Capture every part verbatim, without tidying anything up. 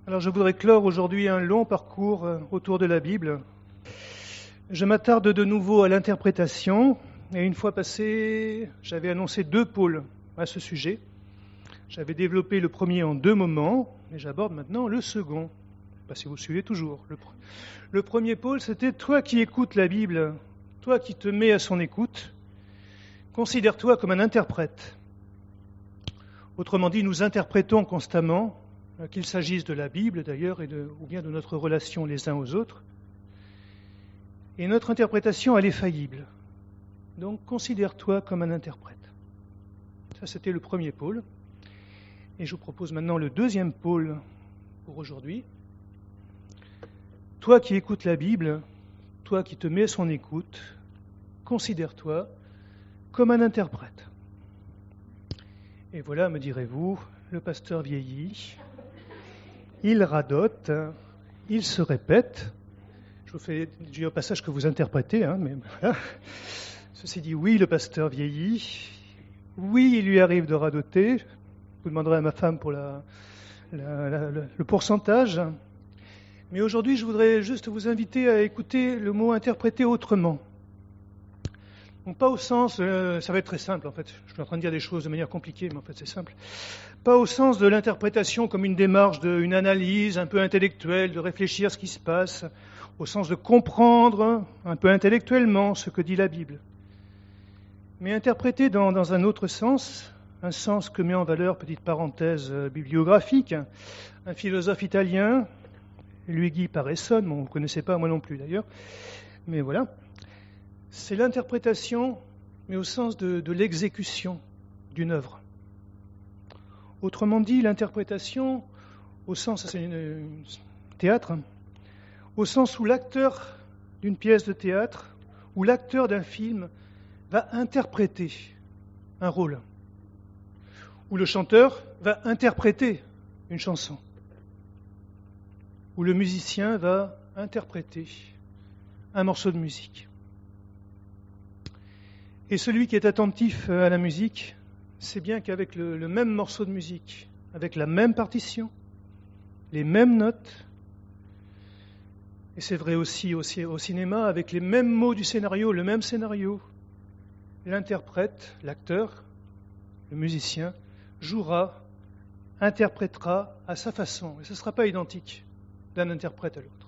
Alors je voudrais clore aujourd'hui un long parcours autour de la Bible. Je m'attarde de nouveau à l'interprétation, et une fois passé, j'avais annoncé deux pôles à ce sujet. J'avais développé le premier en deux moments, et j'aborde maintenant le second. Je ne sais pas si vous suivez toujours. Le, pr- le premier pôle, c'était toi qui écoutes la Bible, toi qui te mets à son écoute, considère-toi comme un interprète. Autrement dit, nous interprétons constamment, qu'il s'agisse de la Bible d'ailleurs, et de, ou bien de notre relation les uns aux autres. Et notre interprétation, elle est faillible. Donc, considère-toi comme un interprète. Ça, c'était le premier pôle. Et je vous propose maintenant le deuxième pôle pour aujourd'hui. Toi qui écoutes la Bible, toi qui te mets à son écoute, considère-toi comme un interprète. Et voilà, me direz-vous, le pasteur vieillit, il radote, il se répète. Je vous fais du passage que vous interprétez, hein, mais voilà. Ceci dit, oui, le pasteur vieillit, oui, il lui arrive de radoter. Je vous demanderai à ma femme pour la, la, la, le pourcentage. Mais aujourd'hui, je voudrais juste vous inviter à écouter le mot interpréter autrement. Donc pas au sens, euh, ça va être très simple en fait, je suis en train de dire des choses de manière compliquée, mais en fait c'est simple. Pas au sens de l'interprétation comme une démarche, de, une analyse un peu intellectuelle, de réfléchir ce qui se passe, au sens de comprendre un peu intellectuellement ce que dit la Bible. Mais interpréter dans, dans un autre sens, un sens que met en valeur, petite parenthèse euh, bibliographique, un philosophe italien, Luigi Paressone, bon, vous ne connaissez pas, moi non plus d'ailleurs, mais voilà. C'est l'interprétation, mais au sens de, de l'exécution d'une œuvre. Autrement dit, l'interprétation, au sens, c'est un théâtre, au sens où l'acteur d'une pièce de théâtre, ou l'acteur d'un film, va interpréter un rôle, où le chanteur va interpréter une chanson, où le musicien va interpréter un morceau de musique. Et celui qui est attentif à la musique, sait bien qu'avec le, le même morceau de musique, avec la même partition, les mêmes notes, et c'est vrai aussi, aussi au cinéma, avec les mêmes mots du scénario, le même scénario, l'interprète, l'acteur, le musicien, jouera, interprétera à sa façon. Et ce ne sera pas identique d'un interprète à l'autre.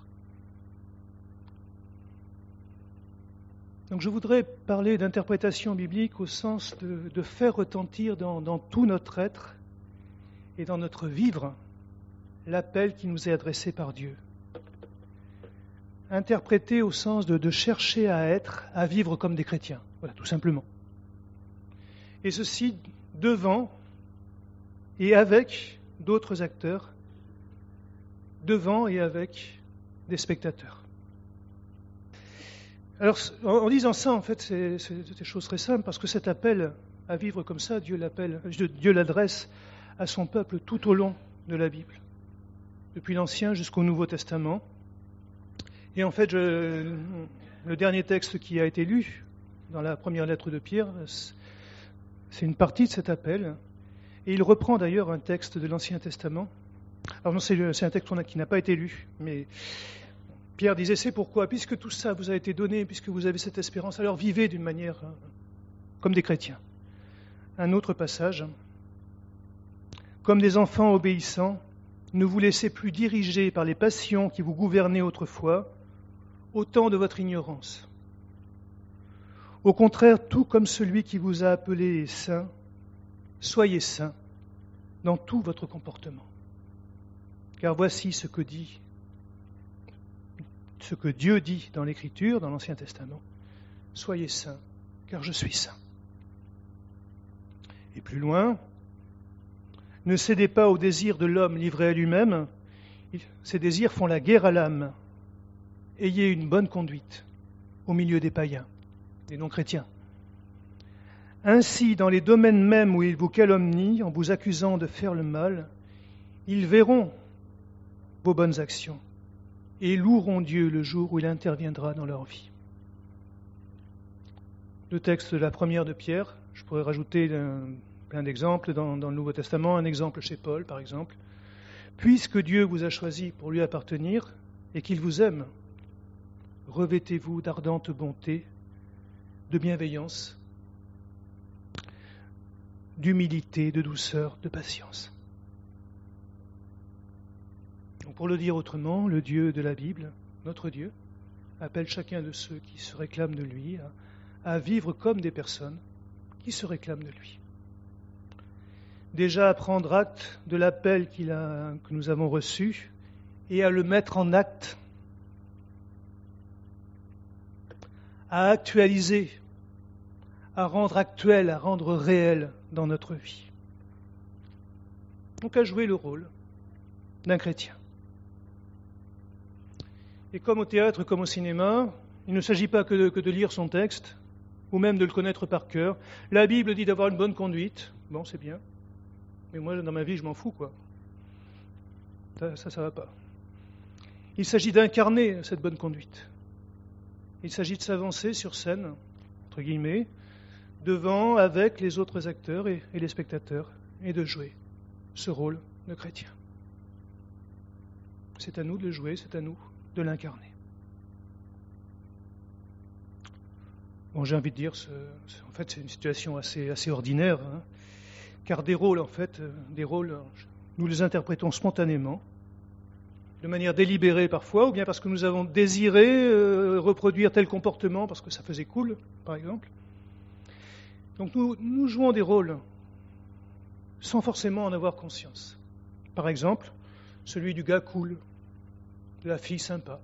Donc je voudrais parler d'interprétation biblique au sens de, de faire retentir dans, dans tout notre être et dans notre vivre l'appel qui nous est adressé par Dieu. Interpréter au sens de, de chercher à être, à vivre comme des chrétiens, voilà, tout simplement. Et ceci devant et avec d'autres acteurs, devant et avec des spectateurs. Alors, en disant ça, en fait, c'est, c'est des choses très simples, parce que cet appel à vivre comme ça, Dieu l'appelle, Dieu l'adresse à son peuple tout au long de la Bible, depuis l'Ancien jusqu'au Nouveau Testament. Et en fait, je, le dernier texte qui a été lu dans la première lettre de Pierre, c'est une partie de cet appel, et il reprend d'ailleurs un texte de l'Ancien Testament. Alors non, c'est, c'est un texte qui n'a pas été lu, mais Pierre disait, c'est pourquoi, puisque tout ça vous a été donné, puisque vous avez cette espérance, alors vivez d'une manière comme des chrétiens. Un autre passage. Comme des enfants obéissants, ne vous laissez plus diriger par les passions qui vous gouvernaient autrefois, au temps de votre ignorance. Au contraire, tout comme celui qui vous a appelé est saint, soyez saints dans tout votre comportement. Car voici ce que dit ce que Dieu dit dans l'Écriture, dans l'Ancien Testament. Soyez saints, car je suis saint. Et plus loin, ne cédez pas aux désirs de l'homme livré à lui-même. Ces désirs font la guerre à l'âme. Ayez une bonne conduite au milieu des païens, des non-chrétiens. Ainsi, dans les domaines mêmes où ils vous calomnient, en vous accusant de faire le mal, ils verront vos bonnes actions et loueront Dieu le jour où il interviendra dans leur vie. Le texte de la première de Pierre, je pourrais rajouter un, plein d'exemples dans, dans le Nouveau Testament, un exemple chez Paul par exemple. Puisque Dieu vous a choisi pour lui appartenir et qu'il vous aime, revêtez-vous d'ardente bonté, de bienveillance, d'humilité, de douceur, de patience. Donc pour le dire autrement, le Dieu de la Bible, notre Dieu, appelle chacun de ceux qui se réclament de lui à, à vivre comme des personnes qui se réclament de lui. Déjà à prendre acte de l'appel qu'il a, que nous avons reçu et à le mettre en acte, à actualiser, à rendre actuel, à rendre réel dans notre vie. Donc à jouer le rôle d'un chrétien. Et comme au théâtre, comme au cinéma, il ne s'agit pas que de, que de lire son texte, ou même de le connaître par cœur. La Bible dit d'avoir une bonne conduite, bon c'est bien, mais moi dans ma vie je m'en fous quoi. Ça, ça, ça va pas. Il s'agit d'incarner cette bonne conduite. Il s'agit de s'avancer sur scène, entre guillemets, devant, avec les autres acteurs et, et les spectateurs, et de jouer ce rôle de chrétien. C'est à nous de le jouer, c'est à nous de l'incarner. Bon, j'ai envie de dire, ce, ce, en fait, c'est une situation assez, assez ordinaire, hein, car des rôles, en fait, euh, des rôles, nous les interprétons spontanément, de manière délibérée parfois, ou bien parce que nous avons désiré euh, reproduire tel comportement, parce que ça faisait cool, par exemple. Donc nous, nous jouons des rôles sans forcément en avoir conscience. Par exemple, celui du gars cool, de la fille sympa.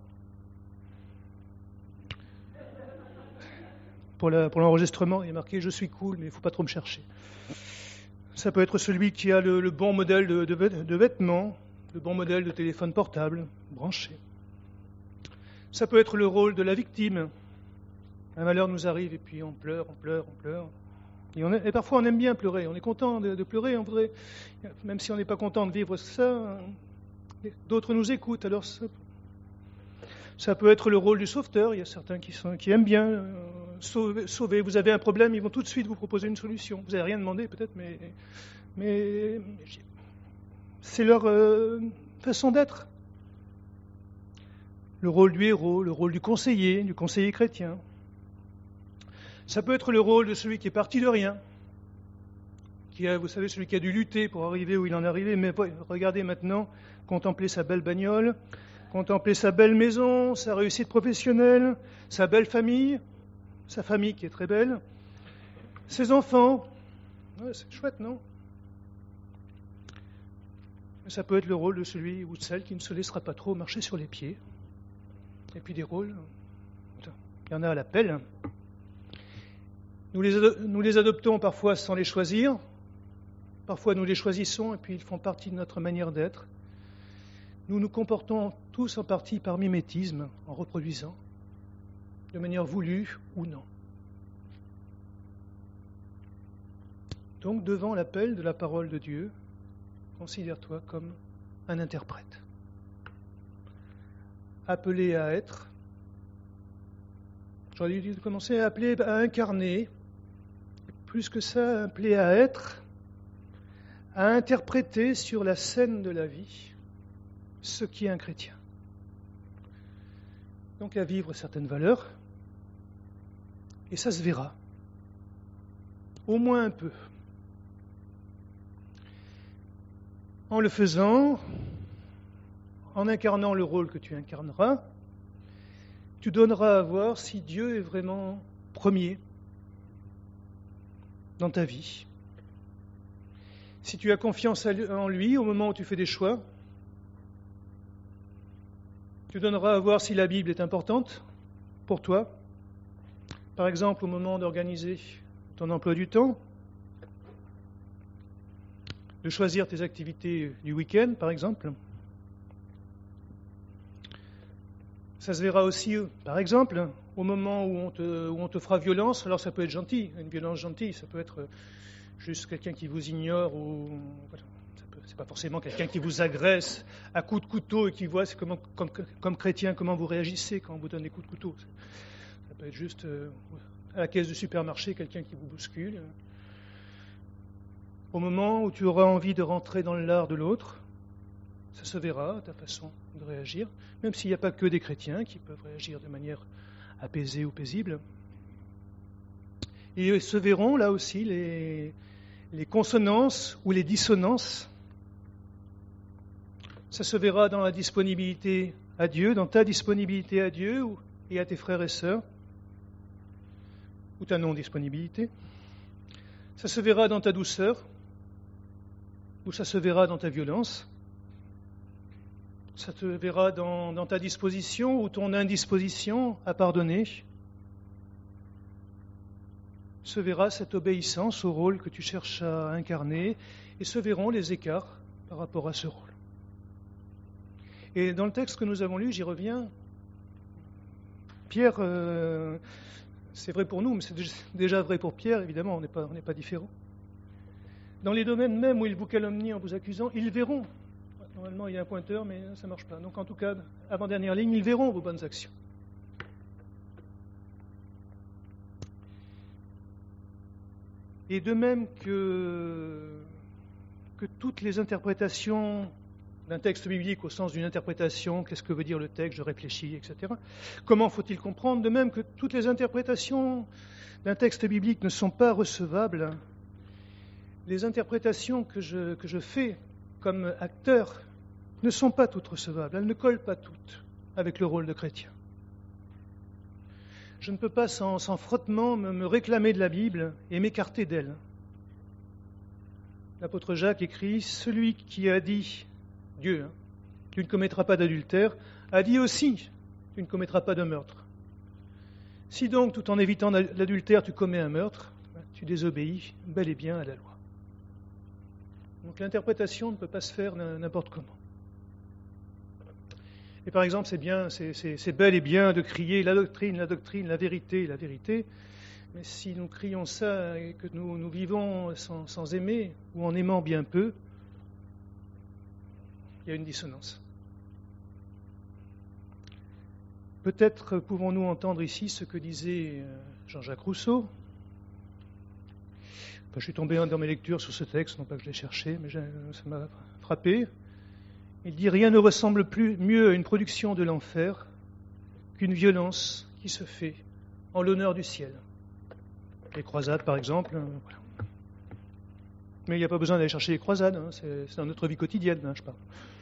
Pour, la, pour l'enregistrement, il est marqué « Je suis cool, mais il ne faut pas trop me chercher ». Ça peut être celui qui a le, le bon modèle de, de, de vêtements, le bon modèle de téléphone portable, branché. Ça peut être le rôle de la victime. Un malheur nous arrive et puis on pleure, on pleure, on pleure. Et, on est, et parfois on aime bien pleurer, on est content de, de pleurer, on voudrait, même si on n'est pas content de vivre ça, d'autres nous écoutent. Alors ça, ça peut être le rôle du sauveteur, il y a certains qui, sont, qui aiment bien euh, sauver, sauver. Vous avez un problème, ils vont tout de suite vous proposer une solution. Vous n'avez rien demandé peut-être, mais, mais c'est leur euh, façon d'être. Le rôle du héros, le rôle du conseiller, du conseiller chrétien. Ça peut être le rôle de celui qui est parti de rien, qui a, vous savez, celui qui a dû lutter pour arriver où il en est arrivé, mais regardez maintenant, contempler sa belle bagnole, contempler sa belle maison, sa réussite professionnelle, sa belle famille, sa famille qui est très belle, ses enfants. Ouais, c'est chouette, non ? Ça peut être le rôle de celui ou de celle qui ne se laissera pas trop marcher sur les pieds. Et puis des rôles, il y en a à l'appel. Nous les, nous les adoptons parfois sans les choisir, parfois nous les choisissons et puis ils font partie de notre manière d'être. Nous nous comportons tous en partie par mimétisme, en reproduisant, de manière voulue ou non. Donc devant l'appel de la parole de Dieu, considère-toi comme un interprète. Appelé à être, j'aurais dû commencer à appeler à incarner, plus que ça, appelé à être, à interpréter sur la scène de la vie ce qui est un chrétien. Donc à vivre certaines valeurs, et ça se verra, au moins un peu. En le faisant, en incarnant le rôle que tu incarneras, tu donneras à voir si Dieu est vraiment premier dans ta vie. Si tu as confiance en lui au moment où tu fais des choix, tu donneras à voir si la Bible est importante pour toi. Par exemple, au moment d'organiser ton emploi du temps, de choisir tes activités du week-end, par exemple. Ça se verra aussi, par exemple, au moment où on, te, où on te fera violence. Alors ça peut être gentil, une violence gentille, ça peut être juste quelqu'un qui vous ignore, ou c'est pas forcément quelqu'un qui vous agresse à coups de couteau et qui voit c'est comment, comme, comme chrétien comment vous réagissez quand on vous donne des coups de couteau. Ça peut être juste euh, à la caisse du supermarché, quelqu'un qui vous bouscule. Au moment où tu auras envie de rentrer dans le lard de l'autre, Ça se verra, ta façon de réagir, même s'il n'y a pas que des chrétiens qui peuvent réagir de manière apaisée ou paisible. Et se verront là aussi les, les consonances ou les dissonances. Ça se verra dans la disponibilité à Dieu, dans ta disponibilité à Dieu et à tes frères et sœurs, ou ta non-disponibilité. Ça se verra dans ta douceur, ou ça se verra dans ta violence. Ça te verra dans, dans ta disposition ou ton indisposition à pardonner. Se verra cette obéissance au rôle que tu cherches à incarner, et se verront les écarts par rapport à ce rôle. Et dans le texte que nous avons lu, j'y reviens, Pierre, euh, c'est vrai pour nous, mais c'est déjà vrai pour Pierre, évidemment, on n'est pas, on n'est pas différents. Dans les domaines même où ils vous calomnient en vous accusant, ils verront. Normalement, il y a un pointeur, mais ça ne marche pas. Donc, en tout cas, avant-dernière ligne, ils verront vos bonnes actions. Et de même que, que toutes les interprétations d'un texte biblique au sens d'une interprétation, qu'est-ce que veut dire le texte, je réfléchis, et cetera. Comment faut-il comprendre? De même que toutes les interprétations d'un texte biblique ne sont pas recevables, les interprétations que je, que je fais comme acteur ne sont pas toutes recevables, elles ne collent pas toutes avec le rôle de chrétien. Je ne peux pas sans, sans frottement me, me réclamer de la Bible et m'écarter d'elle. L'apôtre Jacques écrit « Celui qui a dit, Dieu, hein, tu ne commettras pas d'adultère, a dit aussi, tu ne commettras pas de meurtre. Si donc, tout en évitant l'adultère, tu commets un meurtre, tu désobéis bel et bien à la loi. » Donc l'interprétation ne peut pas se faire n'importe comment. Et par exemple, c'est bien, c'est, c'est, c'est bel et bien de crier la doctrine, la doctrine, la vérité, la vérité, mais si nous crions ça et que nous, nous vivons sans, sans aimer, ou en aimant bien peu, il y a une dissonance. Peut-être pouvons-nous entendre ici ce que disait Jean-Jacques Rousseau. Enfin, je suis tombé dans mes lectures sur ce texte, non pas que je l'ai cherché, mais ça m'a frappé. Il dit « Rien ne ressemble plus mieux à une production de l'enfer qu'une violence qui se fait en l'honneur du ciel. » Les croisades, par exemple. Voilà. Mais il n'y a pas besoin d'aller chercher les croisades, hein, c'est, c'est dans notre vie quotidienne, hein, je parle.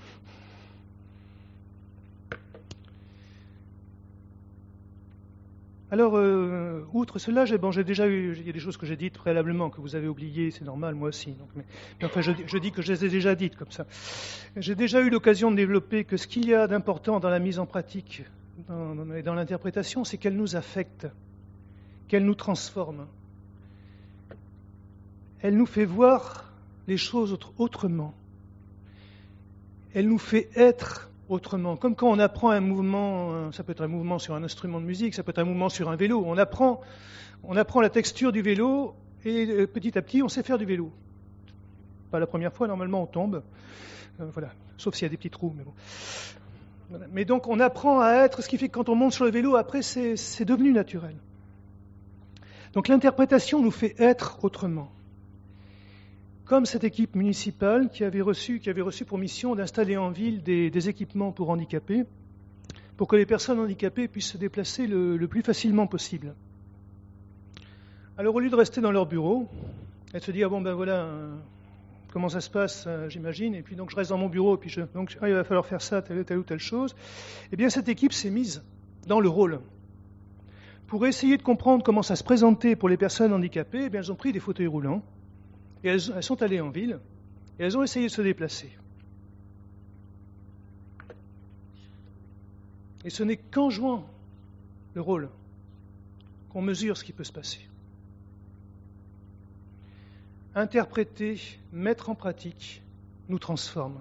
Alors, euh, outre cela, j'ai, bon, j'ai déjà eu, il y a des choses que j'ai dites préalablement, que vous avez oubliées, c'est normal, moi aussi. Donc, mais, mais enfin, je, je dis que je les ai déjà dites comme ça. J'ai déjà eu l'occasion de développer que ce qu'il y a d'important dans la mise en pratique dans, dans, et dans l'interprétation, c'est qu'elle nous affecte, qu'elle nous transforme. Elle nous fait voir les choses autrement. Elle nous fait être autrement. Comme quand on apprend un mouvement, ça peut être un mouvement sur un instrument de musique, ça peut être un mouvement sur un vélo. On apprend, on apprend la texture du vélo et petit à petit, on sait faire du vélo. Pas la première fois, normalement, on tombe. Euh, voilà, sauf s'il y a des petits trous, mais bon. Voilà. Mais donc, on apprend à être, ce qui fait que quand on monte sur le vélo, après, c'est, c'est devenu naturel. Donc, l'interprétation nous fait être autrement. Comme cette équipe municipale qui avait reçu, qui avait reçu pour mission d'installer en ville des, des équipements pour handicapés, pour que les personnes handicapées puissent se déplacer le, le plus facilement possible. Alors au lieu de rester dans leur bureau, elles se disent « Ah bon ben voilà, euh, comment ça se passe, euh, j'imagine, et puis donc je reste dans mon bureau, et puis je, donc ah, il va falloir faire ça, telle, telle ou telle chose. » Eh bien cette équipe s'est mise dans le rôle. Pour essayer de comprendre comment ça se présentait pour les personnes handicapées, eh bien elles ont pris des fauteuils roulants, et elles, elles sont allées en ville, et elles ont essayé de se déplacer. Et ce n'est qu'en jouant le rôle qu'on mesure ce qui peut se passer. Interpréter, mettre en pratique, nous transforme.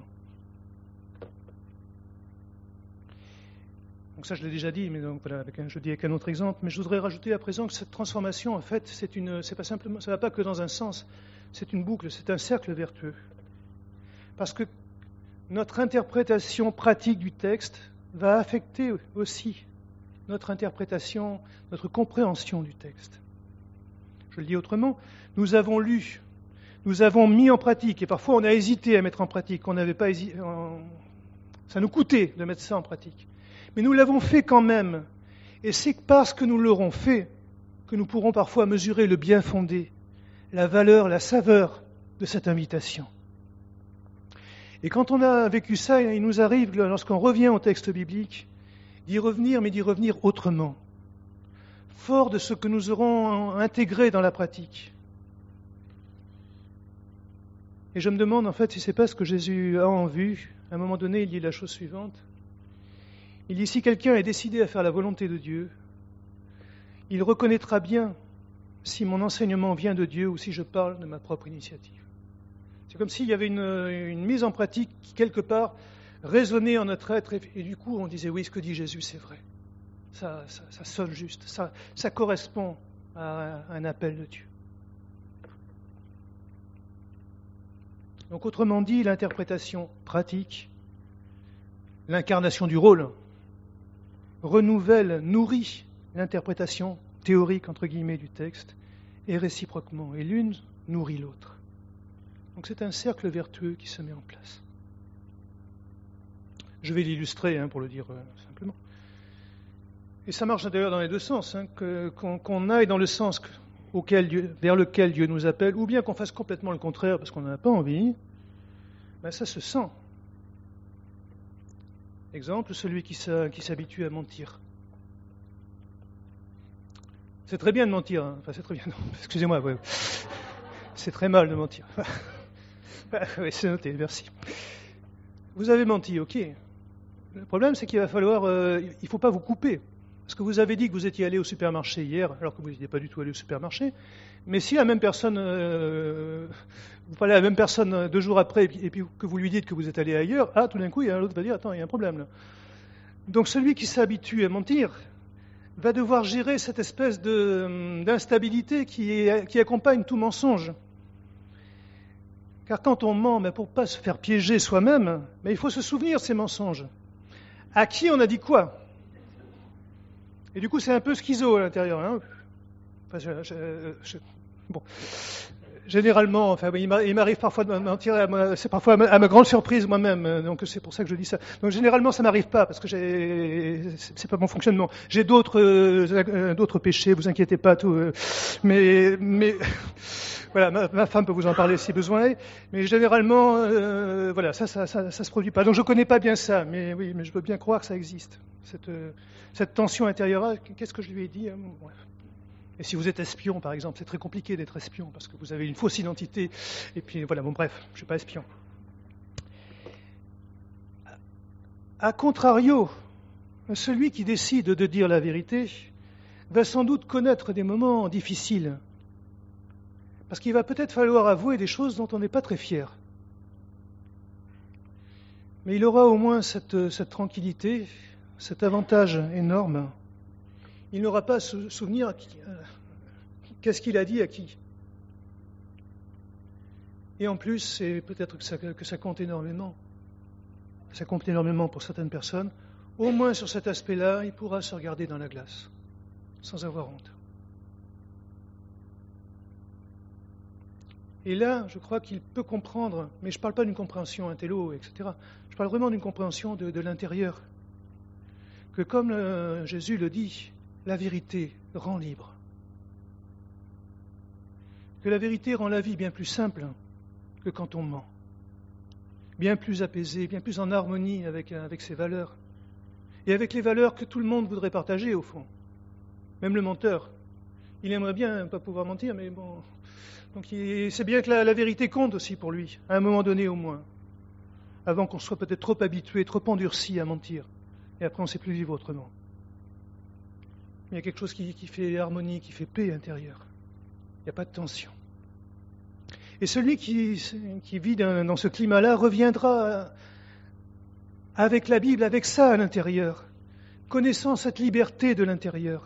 Donc ça, je l'ai déjà dit, mais donc voilà, avec un, je le dis avec un autre exemple. Mais je voudrais rajouter à présent que cette transformation, en fait, c'est une, c'est pas simplement, ça ne va pas que dans un sens. C'est une boucle, c'est un cercle vertueux. Parce que notre interprétation pratique du texte va affecter aussi notre interprétation, notre compréhension du texte. Je le dis autrement, nous avons lu, nous avons mis en pratique, et parfois on a hésité à mettre en pratique, on n'avait pas hésité, on Ça nous coûtait de mettre ça en pratique. Mais nous l'avons fait quand même. Et c'est parce que nous l'aurons fait que nous pourrons parfois mesurer le bien fondé, la valeur, la saveur de cette invitation. Et quand on a vécu ça, il nous arrive, lorsqu'on revient au texte biblique, d'y revenir, mais d'y revenir autrement, fort de ce que nous aurons intégré dans la pratique. Et je me demande en fait si ce n'est pas ce que Jésus a en vue. À un moment donné, il dit la chose suivante. Il dit, si quelqu'un est décidé à faire la volonté de Dieu, il reconnaîtra bien si mon enseignement vient de Dieu ou si je parle de ma propre initiative. C'est comme s'il y avait une, une mise en pratique qui, quelque part, résonnait en notre être, et, et du coup, on disait, oui, ce que dit Jésus, c'est vrai. Ça, ça, ça sonne juste, ça, ça correspond à un appel de Dieu. Donc, autrement dit, l'interprétation pratique, l'incarnation du rôle, renouvelle, nourrit l'interprétation théorique, entre guillemets, du texte, et réciproquement. Et l'une nourrit l'autre. Donc c'est un cercle vertueux qui se met en place. Je vais l'illustrer, hein, pour le dire euh, simplement. Et ça marche d'ailleurs dans les deux sens, hein, que, qu'on, qu'on aille dans le sens auquel Dieu, vers lequel Dieu nous appelle, ou bien qu'on fasse complètement le contraire parce qu'on n'en a pas envie, ben ça se sent. Exemple, celui qui, qui s'habitue à mentir. C'est très bien de mentir, hein. Enfin c'est très bien, non, excusez-moi, ouais. C'est très mal de mentir. Oui, c'est noté, merci. Vous avez menti, ok. Le problème, c'est qu'il va falloir, euh, il ne faut pas vous couper. Parce que vous avez dit que vous étiez allé au supermarché hier, alors que vous n'étiez pas du tout allé au supermarché. Mais si la même personne, euh, vous parlez à la même personne deux jours après, et puis, et puis que vous lui dites que vous êtes allé ailleurs, ah, tout d'un coup, il y a l'autre qui va dire, attends, il y a un problème là. Donc celui qui s'habitue à mentir va devoir gérer cette espèce de, d'instabilité qui, est, qui accompagne tout mensonge. Car quand on ment, mais pour ne pas se faire piéger soi-même, mais il faut se souvenir de ces mensonges. À qui on a dit quoi ? Et du coup, c'est un peu schizo à l'intérieur. Hein. Enfin, je, je, je, bon. Généralement, enfin, il m'arrive parfois de mentir, à ma, c'est parfois à ma, à ma grande surprise moi-même, donc c'est pour ça que je dis ça. Donc généralement, ça m'arrive pas parce que j'ai, c'est, c'est pas mon fonctionnement. J'ai d'autres, euh, d'autres péchés, vous inquiétez pas, tout. Euh, mais, mais voilà, ma, ma femme peut vous en parler si besoin est. Mais généralement, euh, voilà, ça, ça, ça, ça se produit pas. Donc je connais pas bien ça, mais oui, mais je veux bien croire que ça existe. Cette, euh, cette tension intérieure. Qu'est-ce que je lui ai dit ? Bref. Et si vous êtes espion, par exemple, c'est très compliqué d'être espion, parce que vous avez une fausse identité, et puis voilà, bon bref, je ne suis pas espion. A contrario, celui qui décide de dire la vérité va sans doute connaître des moments difficiles, parce qu'il va peut-être falloir avouer des choses dont on n'est pas très fier. Mais il aura au moins cette, cette tranquillité, cet avantage énorme. Il n'aura pas à se souvenir à qui, euh, qu'est-ce qu'il a dit à qui. Et en plus, c'est peut-être que ça, que ça compte énormément. Ça compte énormément pour certaines personnes. Au moins sur cet aspect-là, il pourra se regarder dans la glace, sans avoir honte. Et là, je crois qu'il peut comprendre, mais je ne parle pas d'une compréhension intello, et cetera. Je parle vraiment d'une compréhension de, de l'intérieur. Que comme euh, Jésus le dit, la vérité rend libre. Que la vérité rend la vie bien plus simple que quand on ment. Bien plus apaisée, bien plus en harmonie avec, avec ses valeurs. Et avec les valeurs que tout le monde voudrait partager, au fond. Même le menteur. Il aimerait bien pas pouvoir mentir, mais bon. Donc il, c'est bien que la, la vérité compte aussi pour lui, à un moment donné au moins. Avant qu'on soit peut-être trop habitué, trop endurci à mentir. Et après on ne sait plus vivre autrement. Il y a quelque chose qui, qui fait harmonie, qui fait paix intérieure. Il n'y a pas de tension. Et celui qui, qui vit dans, dans ce climat-là reviendra avec la Bible, avec ça à l'intérieur, connaissant cette liberté de l'intérieur.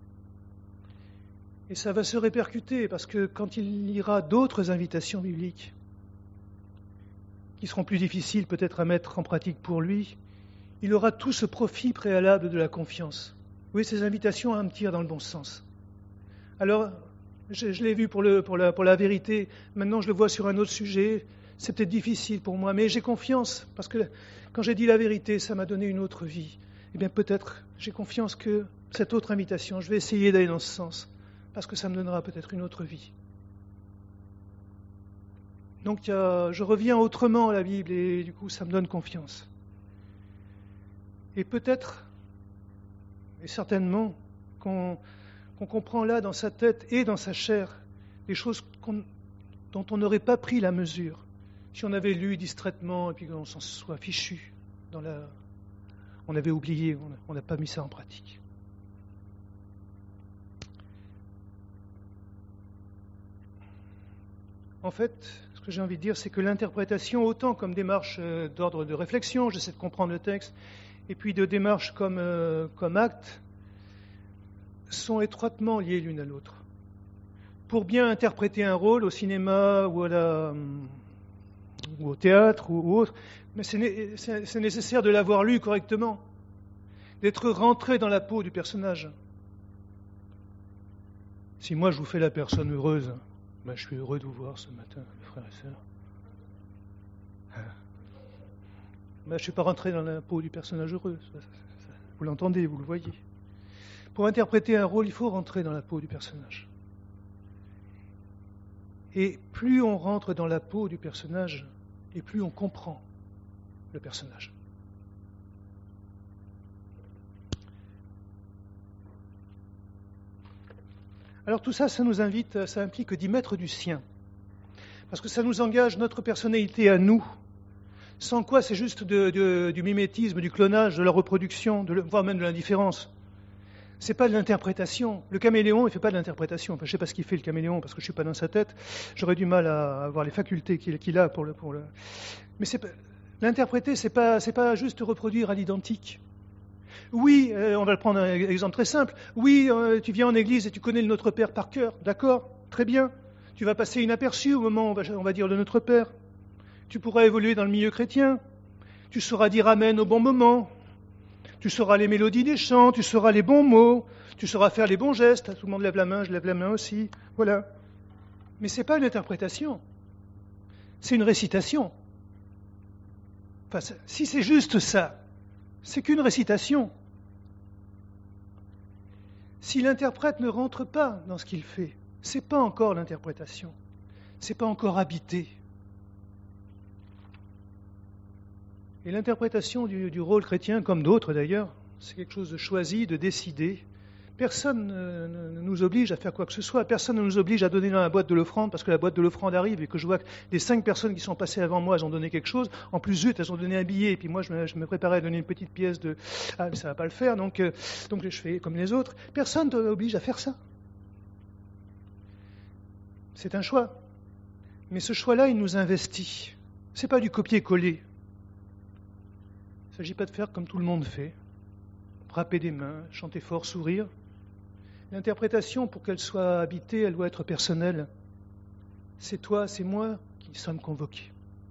Et ça va se répercuter parce que quand il lira d'autres invitations bibliques, qui seront plus difficiles peut-être à mettre en pratique pour lui, il aura tout ce profit préalable de la confiance. Oui, ces invitations à me tirent dans le bon sens. Alors, je, je l'ai vu pour, le, pour, la, pour la vérité, maintenant je le vois sur un autre sujet, c'est peut-être difficile pour moi, mais j'ai confiance, parce que quand j'ai dit la vérité, ça m'a donné une autre vie. Eh bien peut-être, j'ai confiance que cette autre invitation, je vais essayer d'aller dans ce sens, parce que ça me donnera peut-être une autre vie. Donc euh, je reviens autrement à la Bible et du coup ça me donne confiance. Et peut-être, et certainement, qu'on, qu'on comprend là dans sa tête et dans sa chair des choses qu'on, dont on n'aurait pas pris la mesure si on avait lu distraitement et puis qu'on s'en soit fichu. Dans la... On avait oublié, on n'a pas mis ça en pratique. En fait, ce que j'ai envie de dire, c'est que l'interprétation, autant comme démarche d'ordre de réflexion, j'essaie de comprendre le texte, et puis de démarche comme, euh, comme acte, sont étroitement liées l'une à l'autre. Pour bien interpréter un rôle au cinéma ou, à la, ou au théâtre ou autre, mais c'est, c'est, c'est nécessaire de l'avoir lu correctement, d'être rentré dans la peau du personnage. Si moi je vous fais la personne heureuse, ben, je suis heureux de vous voir ce matin, mes frères et sœurs. Ben, je ne suis pas rentré dans la peau du personnage heureux. Vous l'entendez, vous le voyez. Pour interpréter un rôle, il faut rentrer dans la peau du personnage. Et plus on rentre dans la peau du personnage, et plus on comprend le personnage. Alors tout ça, ça nous invite, ça implique d'y mettre du sien. Parce que ça nous engage notre personnalité à nous. Sans quoi c'est juste de, de, du mimétisme, du clonage, de la reproduction, de, voire même de l'indifférence. C'est pas de l'interprétation. Le caméléon, il ne fait pas de l'interprétation. Enfin, je ne sais pas ce qu'il fait le caméléon parce que je ne suis pas dans sa tête. J'aurais du mal à avoir les facultés qu'il, qu'il a pour le, pour le... Mais c'est pas... l'interpréter, c'est pas, c'est pas juste reproduire à l'identique. Oui, euh, on va prendre un exemple très simple. Oui, euh, tu viens en église et tu connais le Notre Père par cœur. D'accord, très bien. Tu vas passer inaperçu au moment où on va, on va dire le Notre Père. Tu pourras évoluer dans le milieu chrétien. Tu sauras dire Amen au bon moment. Tu sauras les mélodies des chants, tu sauras les bons mots, tu sauras faire les bons gestes. Tout le monde lève la main, je lève la main aussi. Voilà. Mais ce n'est pas une interprétation. C'est une récitation. Enfin, si c'est juste ça, c'est qu'une récitation. Si l'interprète ne rentre pas dans ce qu'il fait, ce n'est pas encore l'interprétation. Ce n'est pas encore habité. Et l'interprétation du, du rôle chrétien, comme d'autres d'ailleurs, c'est quelque chose de choisi, de décidé. Personne ne, ne nous oblige à faire quoi que ce soit. Personne ne nous oblige à donner dans la boîte de l'offrande parce que la boîte de l'offrande arrive et que je vois que les cinq personnes qui sont passées avant moi, elles ont donné quelque chose. En plus, zut, elles ont donné un billet. Et puis moi, je me, je me préparais à donner une petite pièce de « Ah, mais ça ne va pas le faire, donc, euh, donc je fais comme les autres. » Personne ne t'oblige à faire ça. C'est un choix. Mais ce choix-là, il nous investit. Ce n'est pas du copier-coller. Il ne s'agit pas de faire comme tout le monde fait, frapper des mains, chanter fort, sourire. L'interprétation, pour qu'elle soit habitée, elle doit être personnelle. C'est toi, c'est moi qui sommes convoqués.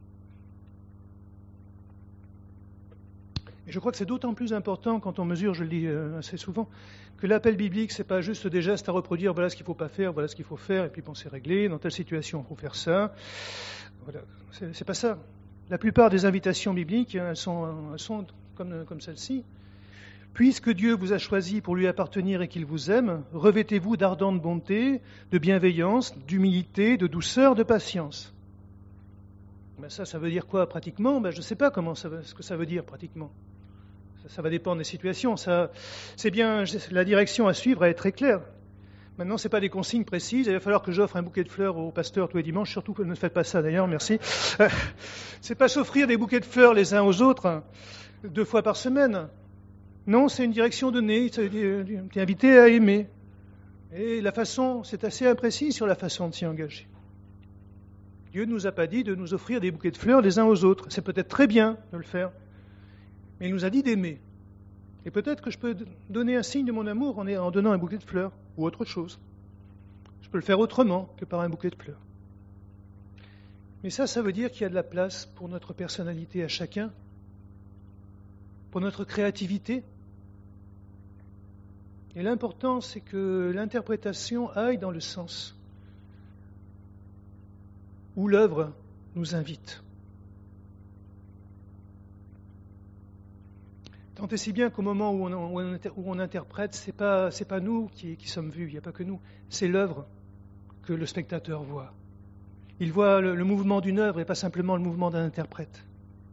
Et je crois que c'est d'autant plus important quand on mesure, je le dis assez souvent, que l'appel biblique, ce n'est pas juste des gestes à reproduire, voilà ce qu'il ne faut pas faire, voilà ce qu'il faut faire, et puis bon, c'est réglé, dans telle situation, il faut faire ça. Voilà, c'est, c'est pas ça. La plupart des invitations bibliques, elles sont, elles sont comme, comme celle-ci. Puisque Dieu vous a choisi pour lui appartenir et qu'il vous aime, revêtez-vous d'ardente bonté, de bienveillance, d'humilité, de douceur, de patience. Ben ça, ça veut dire quoi pratiquement? Ben je ne sais pas comment ça, ce que ça veut dire pratiquement. Ça, ça va dépendre des situations. Ça, c'est bien, la direction à suivre, elle est très claire. Maintenant, ce n'est pas des consignes précises. Il va falloir que j'offre un bouquet de fleurs au pasteur tous les dimanches. Surtout, ne faites pas ça d'ailleurs, merci. Euh, c'est pas s'offrir des bouquets de fleurs les uns aux autres hein, deux fois par semaine. Non, c'est une direction donnée. Tu es invité à aimer. Et la façon, c'est assez imprécis sur la façon de s'y engager. Dieu ne nous a pas dit de nous offrir des bouquets de fleurs les uns aux autres. C'est peut-être très bien de le faire. Mais il nous a dit d'aimer. Et peut-être que je peux donner un signe de mon amour en, en donnant un bouquet de fleurs ou autre chose. Je peux le faire autrement que par un bouquet de fleurs. Mais ça, ça veut dire qu'il y a de la place pour notre personnalité à chacun, pour notre créativité. Et l'important, c'est que l'interprétation aille dans le sens où l'œuvre nous invite. Tant et si bien qu'au moment où on, où on, où on interprète, ce n'est pas, c'est pas nous qui, qui sommes vus, il n'y a pas que nous, c'est l'œuvre que le spectateur voit. Il voit le, le mouvement d'une œuvre et pas simplement le mouvement d'un interprète.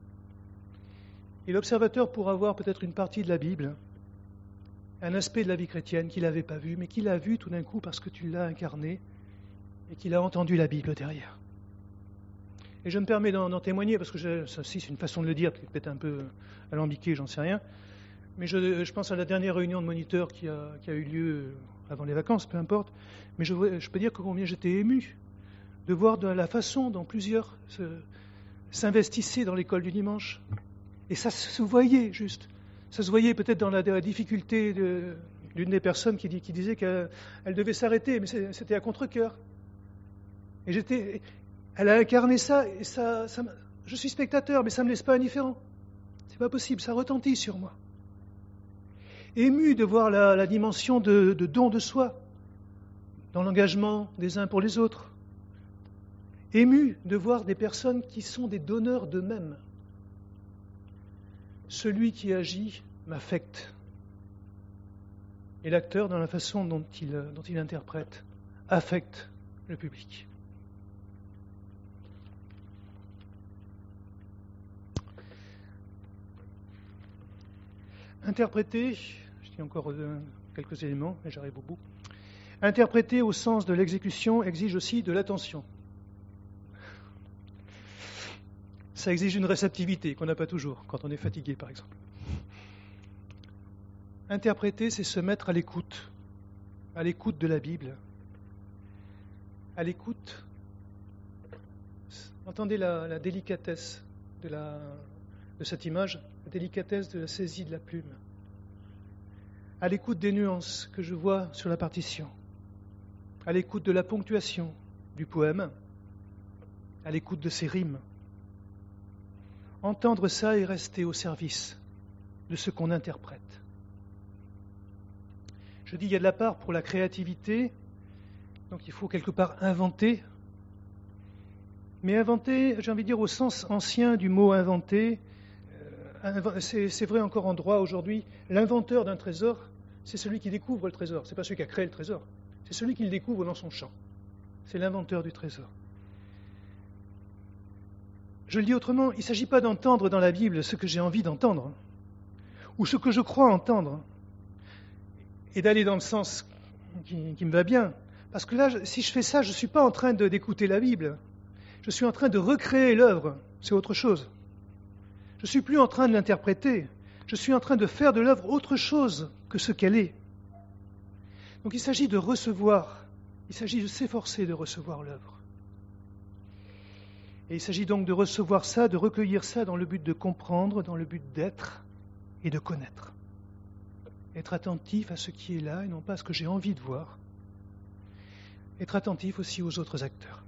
Et l'observateur pourra voir peut-être une partie de la Bible, un aspect de la vie chrétienne qu'il n'avait pas vu, mais qu'il a vu tout d'un coup parce que tu l'as incarné et qu'il a entendu la Bible derrière. Et je me permets d'en, d'en témoigner, parce que je, ça aussi c'est une façon de le dire, peut-être un peu alambiquée, j'en sais rien, mais je, je pense à la dernière réunion de moniteurs qui a, qui a eu lieu avant les vacances, peu importe, mais je, je peux dire que combien j'étais ému de voir de la façon dont plusieurs se, s'investissaient dans l'école du dimanche. Et ça se voyait juste. Ça se voyait peut-être dans la, la difficulté de, d'une des personnes qui, dit, qui disait qu'elle elle devait s'arrêter, mais c'était à contre-cœur. Et j'étais... Elle a incarné ça, et ça, ça, je suis spectateur, mais ça ne me laisse pas indifférent. C'est pas possible, ça retentit sur moi. Ému de voir la, la dimension de, de don de soi dans l'engagement des uns pour les autres. Ému de voir des personnes qui sont des donneurs d'eux-mêmes. Celui qui agit m'affecte. Et l'acteur, dans la façon dont il, dont il interprète, affecte le public. Interpréter, je dis encore euh, quelques éléments, mais j'arrive au bout. Interpréter au sens de l'exécution exige aussi de l'attention. Ça exige une réceptivité qu'on n'a pas toujours, quand on est fatigué par exemple. Interpréter, c'est se mettre à l'écoute, à l'écoute de la Bible, à l'écoute. Entendez la, la délicatesse de la... de cette image, la délicatesse de la saisie de la plume, à l'écoute des nuances que je vois sur la partition, à l'écoute de la ponctuation du poème, à l'écoute de ses rimes. Entendre ça et rester au service de ce qu'on interprète. Je dis il y a de la part pour la créativité, donc il faut quelque part inventer, mais inventer, j'ai envie de dire au sens ancien du mot inventer. C'est, c'est vrai encore en droit aujourd'hui, l'inventeur d'un trésor, c'est celui qui découvre le trésor. Ce n'est pas celui qui a créé le trésor, c'est celui qui le découvre dans son champ. C'est l'inventeur du trésor. Je le dis autrement, il ne s'agit pas d'entendre dans la Bible ce que j'ai envie d'entendre, ou ce que je crois entendre, et d'aller dans le sens qui, qui me va bien. Parce que là, si je fais ça, je ne suis pas en train de, d'écouter la Bible, je suis en train de recréer l'œuvre, c'est autre chose. Je ne suis plus en train de l'interpréter, je suis en train de faire de l'œuvre autre chose que ce qu'elle est. Donc il s'agit de recevoir, il s'agit de s'efforcer de recevoir l'œuvre. Et il s'agit donc de recevoir ça, de recueillir ça dans le but de comprendre, dans le but d'être et de connaître. Être attentif à ce qui est là et non pas à ce que j'ai envie de voir. Être attentif aussi aux autres acteurs.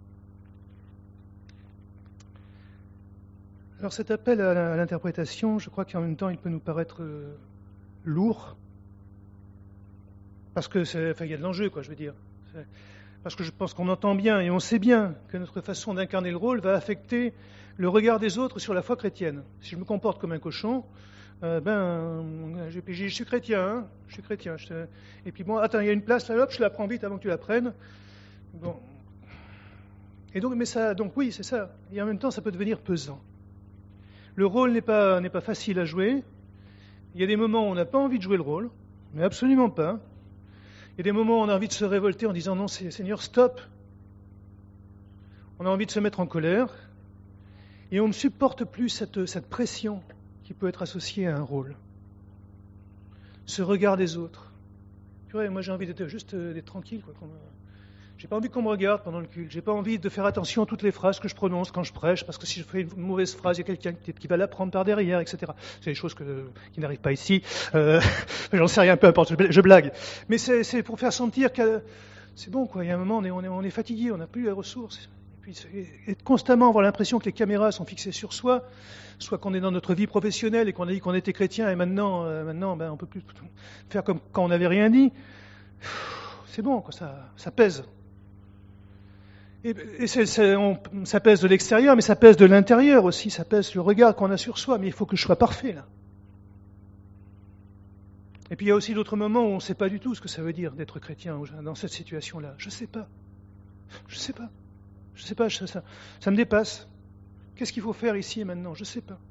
Alors cet appel à l'interprétation, je crois qu'en même temps, il peut nous paraître euh, lourd, parce que c'est, enfin, il y a de l'enjeu, quoi, je veux dire. C'est, parce que je pense qu'on entend bien et on sait bien que notre façon d'incarner le rôle va affecter le regard des autres sur la foi chrétienne. Si je me comporte comme un cochon, euh, ben, je, je suis chrétien, hein, je suis chrétien. Je, et puis bon, attends, il y a une place là, hop, je la prends vite avant que tu la prennes. Bon. Et donc, mais ça, donc oui, c'est ça. Et en même temps, ça peut devenir pesant. Le rôle n'est pas, n'est pas facile à jouer. Il y a des moments où on n'a pas envie de jouer le rôle, mais absolument pas. Il y a des moments où on a envie de se révolter en disant « Non, Seigneur, stop !» On a envie de se mettre en colère, et on ne supporte plus cette, cette pression qui peut être associée à un rôle. Ce regard des autres. Purée, moi j'ai envie d'être juste d'être tranquille, quoi. J'ai pas envie qu'on me regarde pendant le culte. J'ai pas envie de faire attention à toutes les phrases que je prononce quand je prêche, parce que si je fais une mauvaise phrase, il y a quelqu'un qui va la prendre par derrière, et cetera. C'est des choses que, qui n'arrivent pas ici. Euh, j'en sais rien, peu importe, je blague. Mais c'est, c'est pour faire sentir que c'est bon, quoi. Il y a un moment, on est, on est, on est fatigué, on n'a plus les ressources. Et puis, et constamment avoir l'impression que les caméras sont fixées sur soi, soit qu'on est dans notre vie professionnelle et qu'on a dit qu'on était chrétien, et maintenant, euh, maintenant, ben, on peut plus faire comme quand on n'avait rien dit. C'est bon, quoi. Ça, ça pèse. Et, et c'est, c'est, on, ça pèse de l'extérieur, mais ça pèse de l'intérieur aussi, ça pèse le regard qu'on a sur soi, mais il faut que je sois parfait là. Et puis il y a aussi d'autres moments où on ne sait pas du tout ce que ça veut dire d'être chrétien dans cette situation-là. Je ne sais pas. Je ne sais pas. Je ne sais pas, ça, ça, ça me dépasse. Qu'est-ce qu'il faut faire ici et maintenant? Je ne sais pas.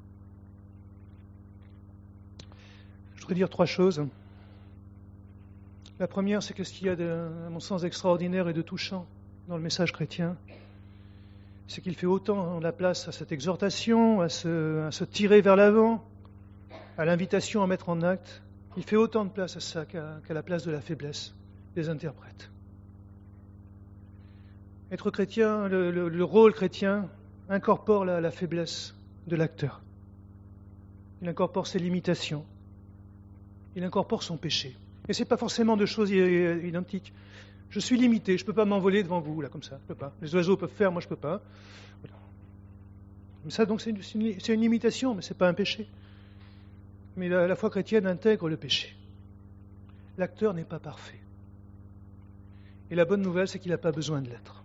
Je voudrais dire trois choses. La première, c'est qu'est-ce qu'il y a, de, à mon sens, d'extraordinaire et de touchant dans le message chrétien. C'est qu'il fait autant la place à cette exhortation, à se, à se tirer vers l'avant, à l'invitation à mettre en acte. Il fait autant de place à ça qu'à, qu'à la place de la faiblesse des interprètes. Être chrétien, le, le, le rôle chrétien incorpore la, la faiblesse de l'acteur. Il incorpore ses limitations. Il incorpore son péché. Et ce n'est pas forcément de choses identiques. Je suis limité, je ne peux pas m'envoler devant vous, là, comme ça. Je peux pas. Les oiseaux peuvent faire, moi je ne peux pas. Voilà. Mais ça, donc, c'est une, c'est une limitation, mais ce n'est pas un péché. Mais la, la foi chrétienne intègre le péché. L'acteur n'est pas parfait. Et la bonne nouvelle, c'est qu'il n'a pas besoin de l'être.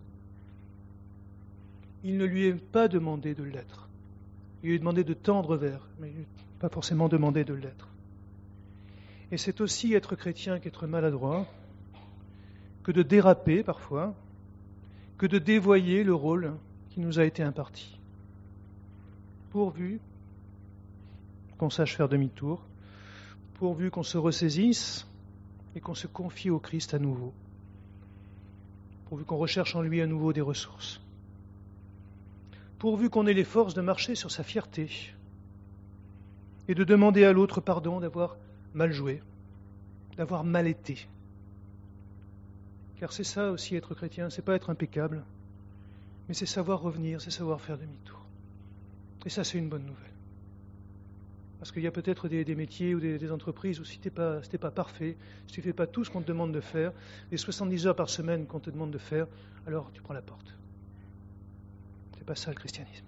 Il ne lui est pas demandé de l'être. Il lui est demandé de tendre vers, mais il n'est pas forcément demandé de l'être. Et c'est aussi être chrétien qu'être maladroit, que de déraper parfois, que de dévoyer le rôle qui nous a été imparti. Pourvu qu'on sache faire demi-tour, pourvu qu'on se ressaisisse et qu'on se confie au Christ à nouveau, pourvu qu'on recherche en lui à nouveau des ressources, pourvu qu'on ait les forces de marcher sur sa fierté et de demander à l'autre pardon d'avoir mal joué, d'avoir mal été. Car c'est ça aussi être chrétien, c'est pas être impeccable, mais c'est savoir revenir, c'est savoir faire demi-tour. Et ça, c'est une bonne nouvelle. Parce qu'il y a peut-être des, des métiers ou des, des entreprises où si tu n'es pas, si pas parfait, si tu ne fais pas tout ce qu'on te demande de faire, les soixante-dix heures par semaine qu'on te demande de faire, alors tu prends la porte. C'est pas ça le christianisme.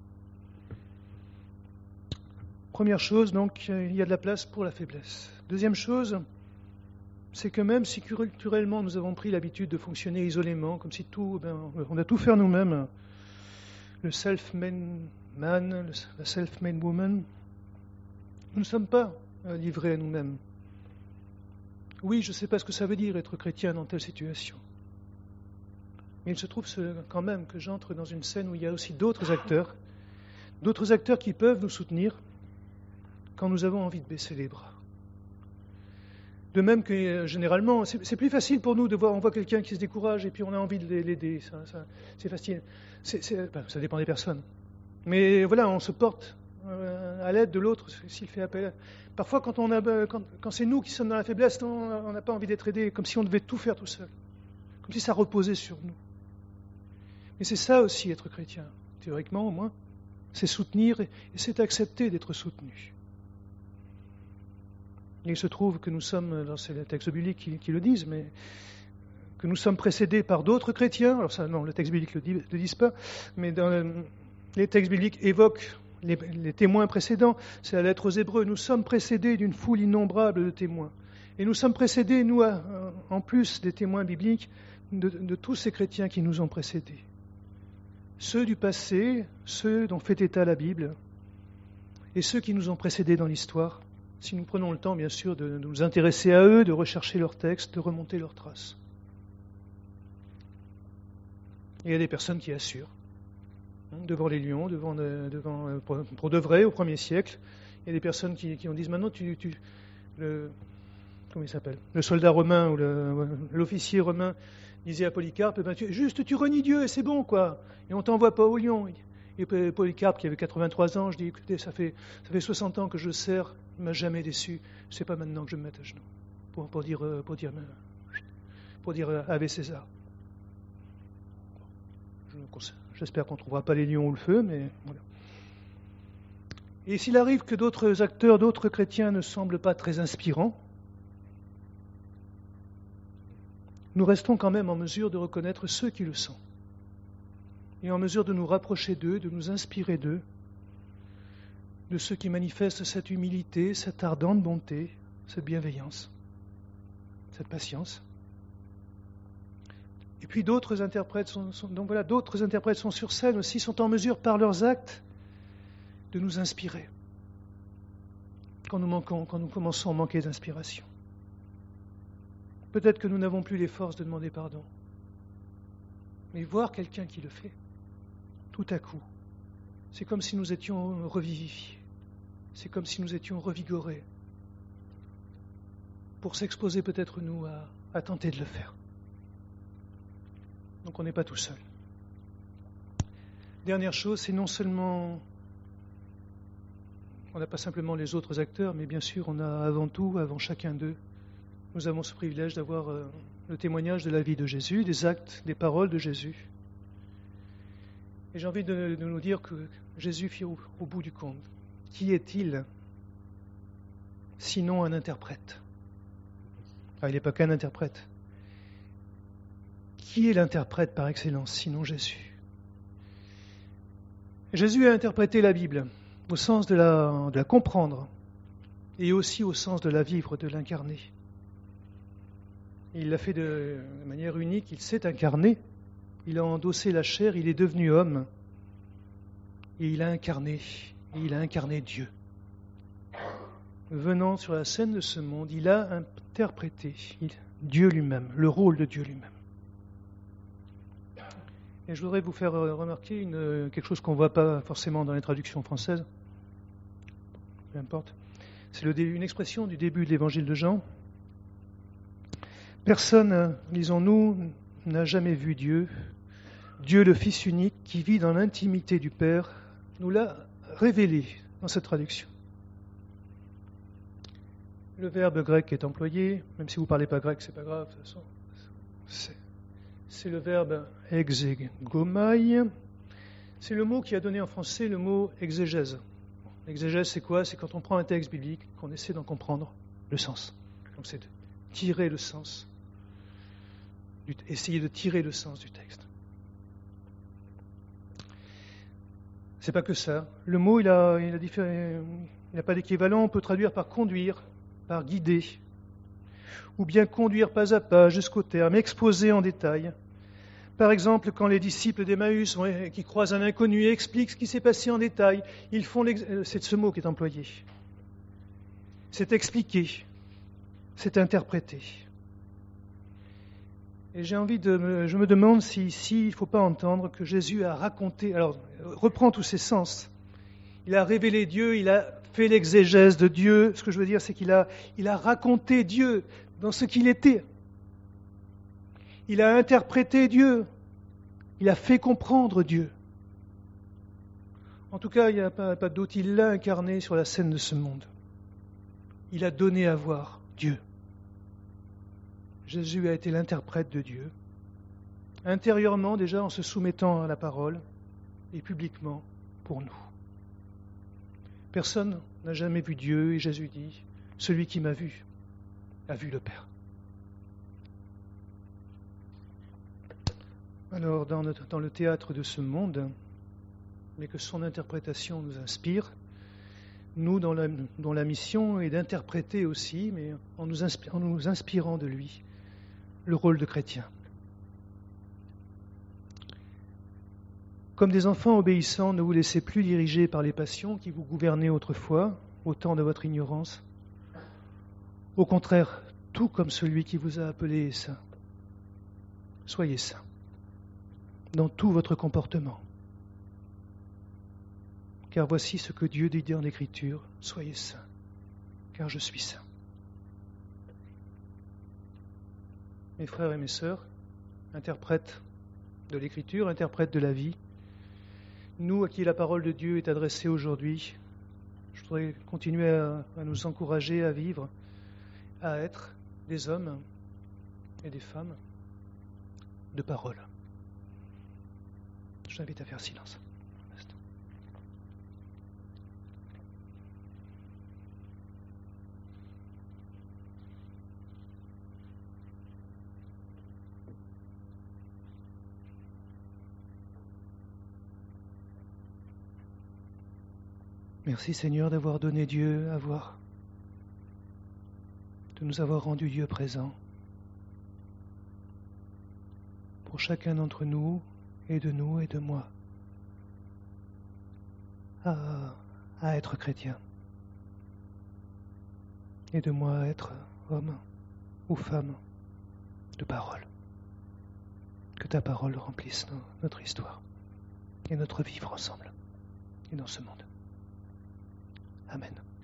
Première chose, donc, il y a de la place pour la faiblesse. Deuxième chose, c'est que même si culturellement nous avons pris l'habitude de fonctionner isolément, comme si tout, ben, on a tout faire nous-mêmes, le self-made man, la self-made woman, nous ne sommes pas livrés à nous-mêmes. Oui, je ne sais pas ce que ça veut dire être chrétien dans telle situation. Mais il se trouve quand même que j'entre dans une scène où il y a aussi d'autres acteurs, d'autres acteurs qui peuvent nous soutenir quand nous avons envie de baisser les bras. De même que euh, généralement, c'est, c'est plus facile pour nous de voir, on voit quelqu'un qui se décourage et puis on a envie de l'aider. Ça, ça, c'est facile. C'est, c'est, ben, ça dépend des personnes. Mais voilà, on se porte euh, à l'aide de l'autre s'il fait appel. Parfois, quand, on a, quand, quand c'est nous qui sommes dans la faiblesse, on n'a pas envie d'être aidé, comme si on devait tout faire tout seul. Comme si ça reposait sur nous. Mais c'est ça aussi être chrétien, théoriquement au moins. C'est soutenir et, et c'est accepter d'être soutenu. Il se trouve que nous sommes, c'est les textes bibliques qui, qui le disent, mais que nous sommes précédés par d'autres chrétiens. Alors ça, non, le texte biblique ne le, le disent pas, mais dans le, les textes bibliques évoquent les, les témoins précédents. C'est la lettre aux Hébreux. Nous sommes précédés d'une foule innombrable de témoins. Et nous sommes précédés, nous, en plus des témoins bibliques, de, de tous ces chrétiens qui nous ont précédés. Ceux du passé, ceux dont fait état la Bible, et ceux qui nous ont précédés dans l'histoire, si nous prenons le temps, bien sûr, de nous intéresser à eux, de rechercher leurs textes, de remonter leurs traces. Et il y a des personnes qui assurent, hein, devant les lions, devant, devant, pour, pour de vrai, au premier siècle. Il y a des personnes qui, qui ont dit, maintenant, tu, tu, le, comment il s'appelle, le soldat romain ou le, l'officier romain disait à Polycarpe, ben, tu, juste tu renies Dieu et c'est bon, quoi. Et on ne t'envoie pas au lion. Et Polycarpe, qui avait quatre-vingt-trois ans, je dis, écoutez, ça fait, ça fait soixante ans que je sers, il ne m'a jamais déçu. C'est pas maintenant que je me mette à genoux pour, pour dire, pour dire, pour dire Ave César. J'espère qu'on ne trouvera pas les lions ou le feu, mais voilà. Et s'il arrive que d'autres acteurs, d'autres chrétiens ne semblent pas très inspirants, nous restons quand même en mesure de reconnaître ceux qui le sont. Et en mesure de nous rapprocher d'eux, de nous inspirer d'eux, de ceux qui manifestent cette humilité, cette ardente bonté, cette bienveillance, cette patience. Et puis d'autres interprètes sont, sont- donc voilà, d'autres interprètes sont sur scène aussi, sont en mesure par leurs actes de nous inspirer quand nous manquons, quand nous commençons à manquer d'inspiration. Peut-être que nous n'avons plus les forces de demander pardon. Mais voir quelqu'un qui le fait, tout à coup, c'est comme si nous étions revivifiés. C'est comme si nous étions revigorés pour s'exposer peut-être nous à, à tenter de le faire. Donc on n'est pas tout seul. Dernière chose, c'est non seulement, on n'a pas simplement les autres acteurs, mais bien sûr on a avant tout, avant chacun d'eux, nous avons ce privilège d'avoir euh, le témoignage de la vie de Jésus, des actes, des paroles de Jésus. Et j'ai envie de, de nous dire que Jésus fit au, au bout du compte. Qui est-il sinon un interprète? Ah, il n'est pas qu'un interprète. Qui est l'interprète par excellence sinon Jésus? Jésus a interprété la Bible au sens de la, de la comprendre et aussi au sens de la vivre, de l'incarner. Il l'a fait de manière unique, il s'est incarné, il a endossé la chair, il est devenu homme et il a incarné, et il a incarné Dieu. Venant sur la scène de ce monde, il a interprété il, Dieu lui-même, le rôle de Dieu lui-même. Et je voudrais vous faire remarquer une, quelque chose qu'on ne voit pas forcément dans les traductions françaises, peu importe. C'est le, une expression du début de l'évangile de Jean. Personne, lisons-nous, n'a jamais vu Dieu. Dieu, le Fils unique, qui vit dans l'intimité du Père, nous l'a révélé dans cette traduction. Le verbe grec est employé, même si vous ne parlez pas grec, ce n'est pas grave, de toute façon. C'est, c'est le verbe exégomai. C'est le mot qui a donné en français le mot exégèse. L'exégèse, c'est quoi? C'est quand on prend un texte biblique, qu'on essaie d'en comprendre le sens. Donc c'est de tirer le sens, essayer de tirer le sens du texte. C'est pas que ça. Le mot, il a, il a différé, il n'a pas d'équivalent. On peut traduire par conduire, par guider, ou bien conduire pas à pas jusqu'au terme, exposer en détail. Par exemple, quand les disciples d'Emmaüs, ouais, qui croisent un inconnu et expliquent ce qui s'est passé en détail, ils font c'est ce mot qui est employé. C'est expliquer, c'est interpréter. Et j'ai envie de me, je me demande si ici, il ne faut pas entendre que Jésus a raconté, alors reprend tous ses sens. Il a révélé Dieu, il a fait l'exégèse de Dieu. Ce que je veux dire, c'est qu'il a, il a raconté Dieu dans ce qu'il était. Il a interprété Dieu. Il a fait comprendre Dieu. En tout cas, il n'y a pas, pas d'autre. Il l'a incarné sur la scène de ce monde. Il a donné à voir Dieu. Jésus a été l'interprète de Dieu, intérieurement déjà en se soumettant à la parole et publiquement pour nous. Personne n'a jamais vu Dieu et Jésus dit, celui qui m'a vu a vu le Père. Alors dans, notre, dans le théâtre de ce monde, mais que son interprétation nous inspire, nous dont la, dont la mission est d'interpréter aussi, mais en nous, inspi- en nous inspirant de lui, le rôle de chrétien. Comme des enfants obéissants, ne vous laissez plus diriger par les passions qui vous gouvernaient autrefois, au temps de votre ignorance. Au contraire, tout comme celui qui vous a appelé est saint. Soyez saints dans tout votre comportement. Car voici ce que Dieu dit en l'Écriture, soyez saints, car je suis saint. Mes frères et mes sœurs, interprètes de l'Écriture, interprètes de la vie, nous à qui la parole de Dieu est adressée aujourd'hui, je voudrais continuer à, à nous encourager à vivre, à être des hommes et des femmes de parole. Je t'invite à faire silence. Merci Seigneur d'avoir donné Dieu à voir, de nous avoir rendu Dieu présent pour pour chacun d'entre nous et de nous et de moi à, à être chrétien. Et de moi à être homme ou femme de parole. Que ta parole remplisse no- notre histoire et notre vivre ensemble et dans ce monde. Amen.